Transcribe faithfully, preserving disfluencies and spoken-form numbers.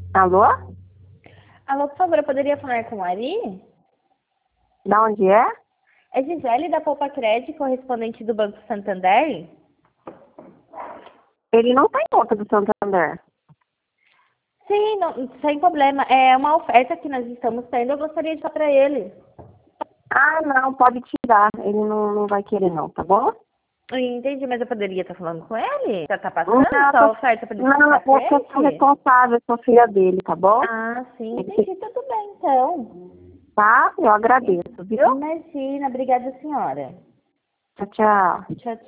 Alô? Alô, por favor, eu poderia falar com o Ari? Da onde é? É Gisele da Poupa Crédito, correspondente do Banco Santander? Ele não tá em conta do Santander. Sim, não, sem problema. É uma oferta que nós estamos tendo, eu gostaria de dar para ele. Ah, não, pode tirar. Ele não, não vai querer não, tá bom? Entendi, mas eu poderia estar falando com ele? Já tá Não, passando eu só tô- a oferta para ele não, ficar eu sou sou frente? responsável, sou filha dele, tá bom? Ah, sim, Ele- entendi, tudo bem, então. Tá? Eu agradeço, viu? Imagina, obrigada, senhora. Tchau, tchau. Tchau, tchau.